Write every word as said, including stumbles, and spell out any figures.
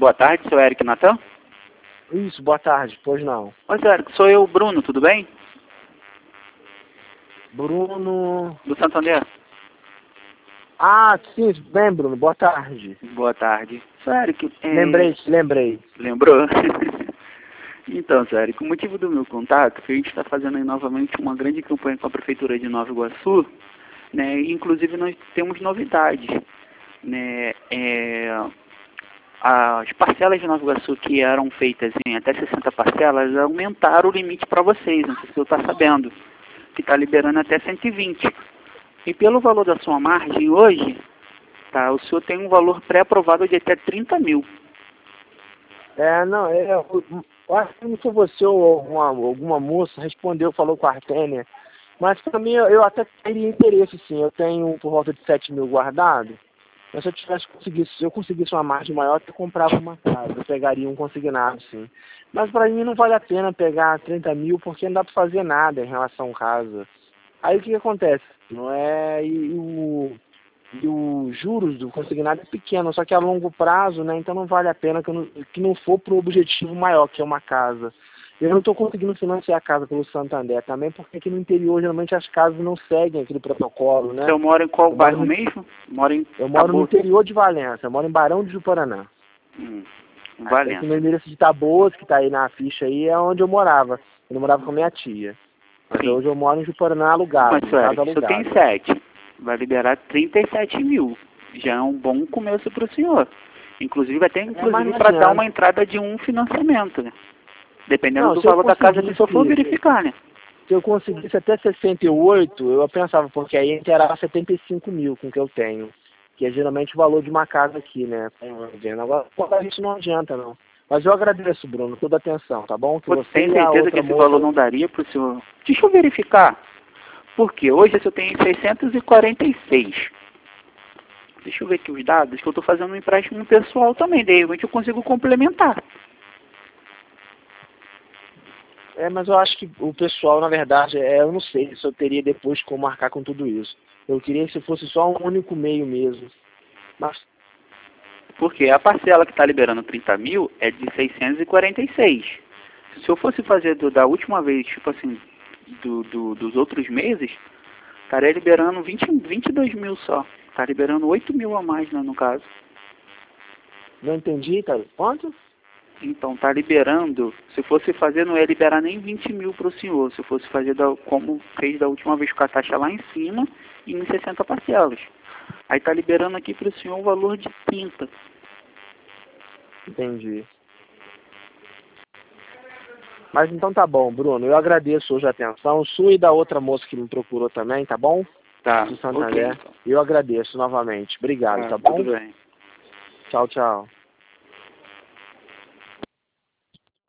Boa tarde, seu Eric Natan. Isso, boa tarde, pois não. Oi, seu Eric, sou eu, Bruno, tudo bem? Bruno... Do Santander. Ah, sim, bem, Bruno, boa tarde. Boa tarde. Seu Eric, é... Lembrei, lembrei. Lembrou? Então, seu Eric, o motivo do meu contato é que a gente está fazendo aí novamente uma grande campanha com a Prefeitura de Nova Iguaçu, né? E, inclusive, nós temos novidades, né? É... As parcelas de Nova Iguaçu que eram feitas em até sessenta parcelas aumentaram o limite para vocês, não sei se você está sabendo, que está liberando até cento e vinte. E pelo valor da sua margem hoje, tá, o senhor tem um valor pré-aprovado de até trinta mil. É, não, é, eu, eu acho que não foi você ou alguma, alguma moça respondeu, falou com a Artênia, mas para mim eu, eu até teria interesse, sim. Eu tenho por volta de sete mil guardado, mas se eu tivesse conseguido, se eu conseguisse uma margem maior, eu comprava uma casa, eu pegaria um consignado, sim. Mas para mim não vale a pena pegar trinta mil porque não dá para fazer nada em relação à casa. Aí o que, que acontece? Não é, e, e o e os juros do consignado é pequeno, só que a longo prazo, né? Então não vale a pena que, eu não, que não for para o objetivo maior, que é uma casa. Eu não estou conseguindo financiar a casa pelo Santander também, porque aqui no interior geralmente as casas não seguem aquele protocolo, né? Você mora em qual eu bairro moro no, mesmo? Moro em eu moro no Taboas. interior de Valença, eu moro em Barão de Juparanã. Hum, Aqui Valença. no endereço de Taboas, que está aí na ficha aí, é onde eu morava. Eu morava com minha tia. Mas Sim. hoje eu moro em Juparanã alugado, Mas, em seu casa Eric, o senhor tem alugada. sete. Vai liberar trinta e sete mil. Já é um bom começo para o senhor. Inclusive, vai ter É, mas inclusive não para dar adianta. uma entrada de um financiamento, né? Dependendo Não, do se eu valor da casa que o senhor for conseguisse, verificar, né? se eu conseguisse até sessenta e oito, eu pensava, porque aí inteirava setenta e cinco mil com o que eu tenho. Que é geralmente o valor de uma casa aqui, né? Agora, a gente não adianta, não. Mas eu agradeço, Bruno, toda a atenção, tá bom? Que Você você tem e a certeza que outra esse moça... valor não daria para o senhor? Deixa eu verificar. Porque hoje eu tenho seiscentos e quarenta e seis. Deixa eu ver aqui os dados, que eu estou fazendo um empréstimo pessoal também. De repente eu consigo complementar. É, mas eu acho que o pessoal, na verdade, é, eu não sei se eu teria depois como marcar com tudo isso. Eu queria que se fosse só um único meio mesmo. Mas... Porque a parcela que está liberando trinta mil é de seiscentos e quarenta e seis. Se eu fosse fazer do, da última vez, tipo assim, do, do, dos outros meses, estaria liberando vinte, vinte e dois mil só. Está liberando oito mil a mais, né, no caso. Não entendi, cara. Quanto? Então, está liberando, se fosse fazer, não ia liberar nem vinte mil para o senhor. Se fosse fazer da, como fez da última vez com a taxa lá em cima e em sessenta parcelas. Aí está liberando aqui para o senhor o valor de trinta. Entendi. Mas então tá bom, Bruno. Eu agradeço hoje a atenção sua e da outra moça que me procurou também, tá bom? Tá, Do Santander. ok. Então. Eu agradeço novamente. Obrigado, Ah, tá bom? tudo bem. Tchau, tchau.